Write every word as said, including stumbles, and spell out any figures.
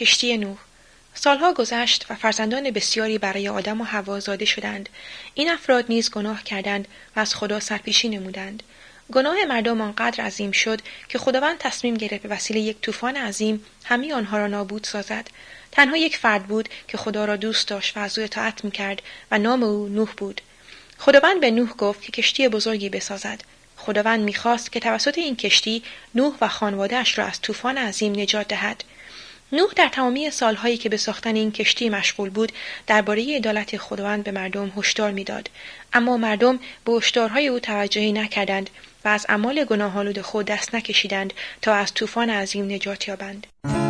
کشتی نوح. سالها گذشت و فرزندان بسیاری برای آدم و حوا زاده شدند. این افراد نیز گناه کردند و از خدا سرپیچی نمودند. گناه مردم آنقدر عظیم شد که خداوند تصمیم گرفت به وسیله یک طوفان عظیم همه آنها را نابود سازد. تنها یک فرد بود که خدا را دوست داشت و از او اطاعت می‌کرد و نام او نوح بود. خداوند به نوح گفت که کشتی بزرگی بسازد. خداوند می‌خواست که توسط این کشتی نوح و خانواده‌اش را از طوفان عظیم نجات دهد. نوح در تمامی سالهایی که به ساختن این کشتی مشغول بود درباره عدالت خداوند به مردم هشدار می‌داد، اما مردم به هشدارهای او توجهی نکردند و از اعمال گناه‌آلود خود دست نکشیدند تا از طوفان عظیم نجات یابند.